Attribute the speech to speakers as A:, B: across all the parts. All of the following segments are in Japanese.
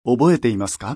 A: 覚えていますか？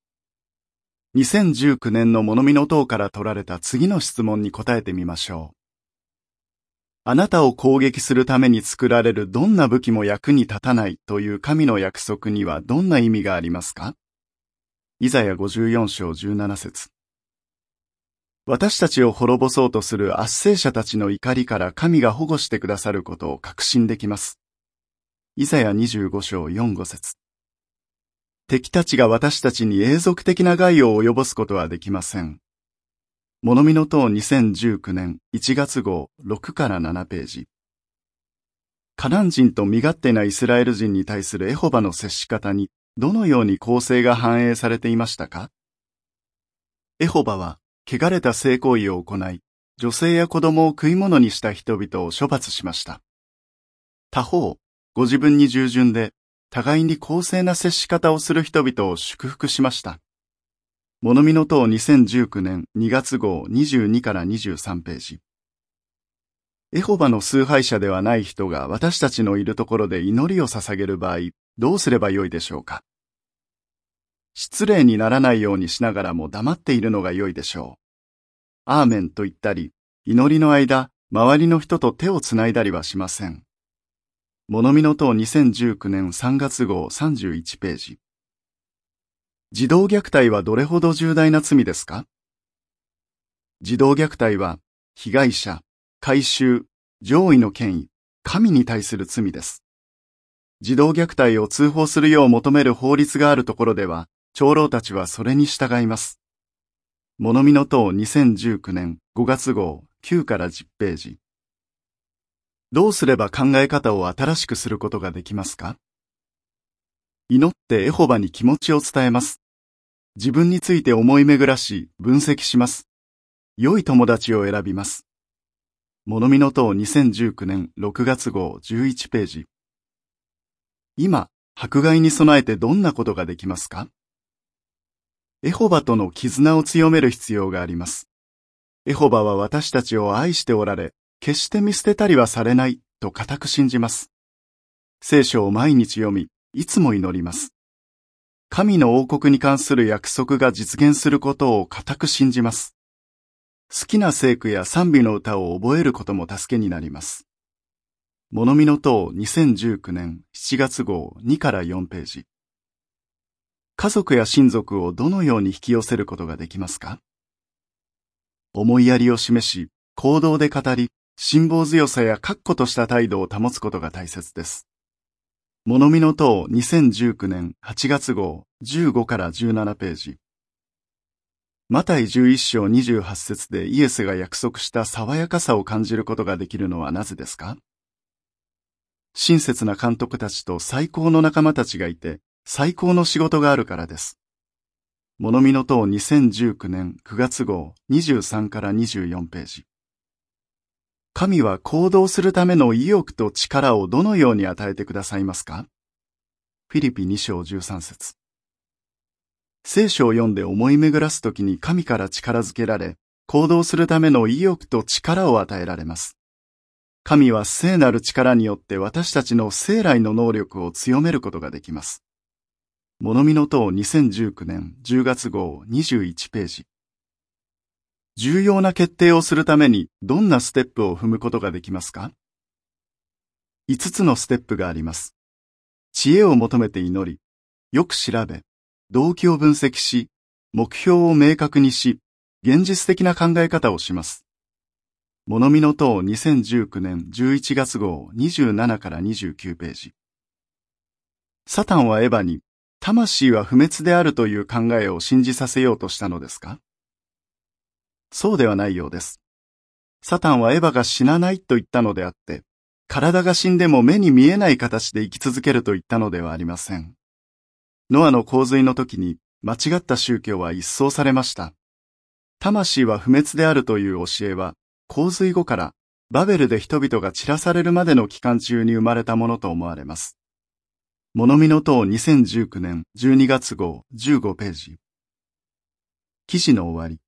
A: 2019 年の物見の塔から取られた次の質問に答えてみましょう。あなたを攻撃するために作られるどんな武器も役に立たないという神の約束にはどんな意味がありますか？イザヤ54章17節。私たちを滅ぼそうとする圧政者たちの怒りから神が保護してくださることを確信できます。イザヤ25章4、5節。敵たちが私たちに永続的な害を及ぼすことはできません。物見の塔2019年1月号6から7ページ。カナン人と身勝手なイスラエル人に対するエホバの接し方にどのように公正が反映されていましたか？エホバは汚れた性行為を行い、女性や子供を食い物にした人々を処罰しました。他方、ご自分に従順で互いに公正な接し方をする人々を祝福しました。物見の塔2019年2月号22から23ページ。エホバの崇拝者ではない人が私たちのいるところで祈りを捧げる場合、どうすればよいでしょうか？失礼にならないようにしながらも黙っているのが良いでしょう。アーメンと言ったり、祈りの間、周りの人と手をつないだりはしません。物見の塔2019年3月号31ページ。児童虐待はどれほど重大な罪ですか？児童虐待は、被害者、回収、上位の権威、神に対する罪です。児童虐待を通報するよう求める法律があるところでは、長老たちはそれに従います。物見の塔2019年5月号9から10ページ。どうすれば考え方を新しくすることができますか？祈ってエホバに気持ちを伝えます。自分について思い巡らし、分析します。良い友達を選びます。物見の塔2019年6月号11ページ。今、迫害に備えてどんなことができますか？エホバとの絆を強める必要があります。エホバは私たちを愛しておられ、決して見捨てたりはされないと固く信じます。聖書を毎日読み、いつも祈ります。神の王国に関する約束が実現することを固く信じます。好きな聖句や賛美の歌を覚えることも助けになります。物見の塔2019年7月号2から4ページ。家族や親族をどのように引き寄せることができますか？思いやりを示し、行動で語り、辛抱強さや確固とした態度を保つことが大切です。物見の塔2019年8月号15から17ページ。マタイ11章28節でイエスが約束した爽やかさを感じることができるのはなぜですか？親切な監督たちと最高の仲間たちがいて、最高の仕事があるからです。物見の塔2019年9月号23から24ページ。神は行動するための意欲と力をどのように与えてくださいますか？フィリピ2章13節。聖書を読んで思い巡らすときに神から力づけられ、行動するための意欲と力を与えられます。神は聖なる力によって私たちの生来の能力を強めることができます。物見の塔2019年10月号21ページ。重要な決定をするためにどんなステップを踏むことができますか？ 5 つのステップがあります。知恵を求めて祈り、よく調べ、動機を分析し、目標を明確にし、現実的な考え方をします。物見の塔2019年11月号27から29ページ。サタンはエヴァに、魂は不滅であるという考えを信じさせようとしたのですか？そうではないようです。サタンはエヴァが死なないと言ったのであって、体が死んでも目に見えない形で生き続けると言ったのではありません。ノアの洪水の時に間違った宗教は一掃されました。魂は不滅であるという教えは、洪水後からバベルで人々が散らされるまでの期間中に生まれたものと思われます。物見の塔2019年12月号15ページ。記事の終わり。